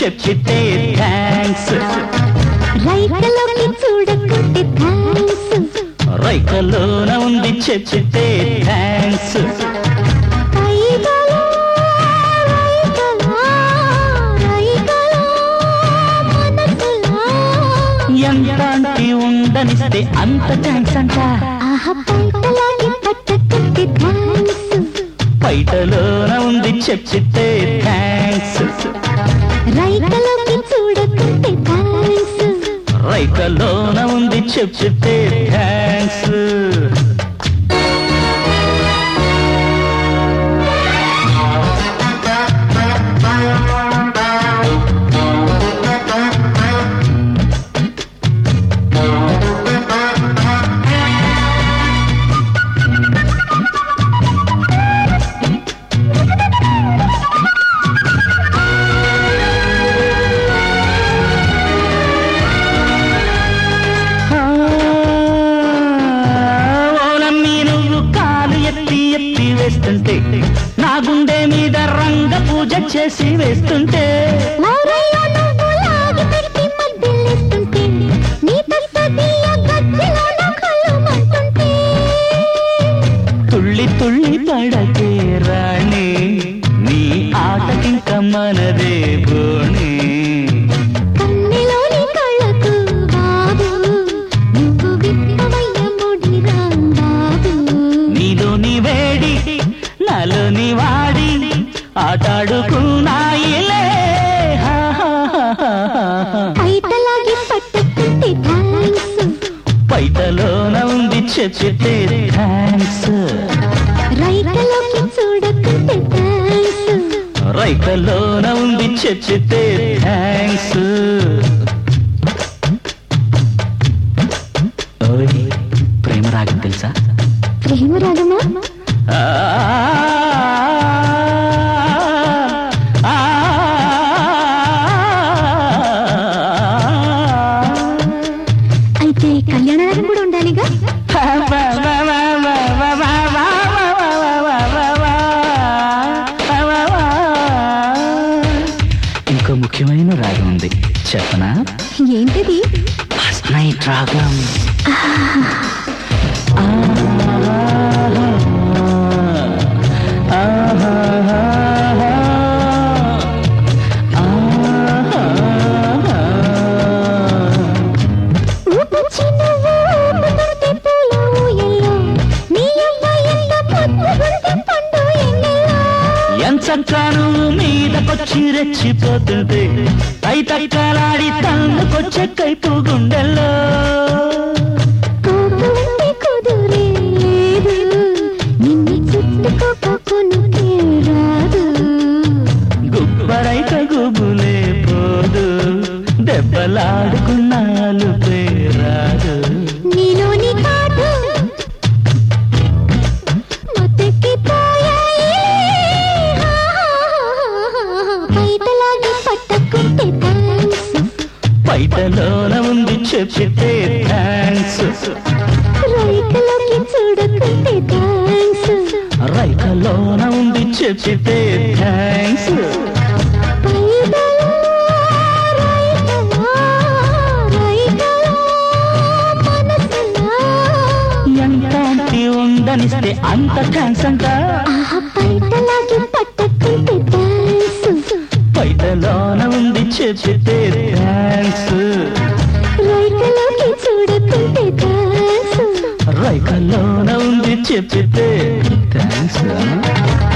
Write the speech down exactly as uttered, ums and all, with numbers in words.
చెప్పితే థ్యాంక్స్. రైకలోకి చూడకుంటే థ్యాంక్స్. రైకలోన ఉంది చెప్పితే థ్యాంక్స్. ఎంతంటి ఉండనిస్తే అంత థ్యాంక్స్ అంట. పైటలోన ఉంది చెప్పితే థ్యాంక్స్. రైకలోకి చూడకుంటే థ్యాంక్స్. రైకలోన ఉంది చెప్పితే థ్యాంక్స్. వేస్తుంటే నా గుండె మీద రంగ పూజ చేసి వేస్తుంటే తుళ్ళి తుళ్ళి పడకే రాణి నీ ఆటకింక మనదే బోణి. నీలోని వేడి నాలోని వాడి ఆటాడుకున్నాయిలే. పైటలోన ఉంది చెప్పితే థ్యాంక్స్. రైకలోకి చూడకుంటే థ్యాంక్స్. రైకలోన ఉంది చెప్పితే థ్యాంక్స్. ప్రేమ రాగం తెలుసా? ప్రేమ రాగమా? అయితే కళ్యాణ రాగం కూడా ఉండాలిగా. ఇంకో ముఖ్యమైన రాగం ఉంది చెప్పనా? ఏంటిది? నైట్ రాగం. ఎంచక్కాను మీదకొచ్చి రెచ్చిపోతుంది అయితక్కలాడి తన్నుకొచ్చే కైపు గుండెల్లో. గుబ్బరైక గుబులే పోదు దెబ్బలాడుకున్నాలు పేరాదు. నీలోని కాదు పైటలోన ఉంది చెప్పితే థ్యాంక్స్. రైకలోకి చూడకుంటే థ్యాంక్స్. రైకలోన ఉంది చెప్పితే థ్యాంక్స్. ఎంతంటి ఉండనిస్తే అంత థ్యాంక్స్ అంట. పైటలాగి పట్టకుంటే థ్యాంక్స్. పైటలోన ఉంది చెప్పితే థ్యాంక్స్. రైకలోకి చూడకుంటే థ్యాంక్స్. రైకలోన ఉంది చెప్పితే థ్యాంక్స్.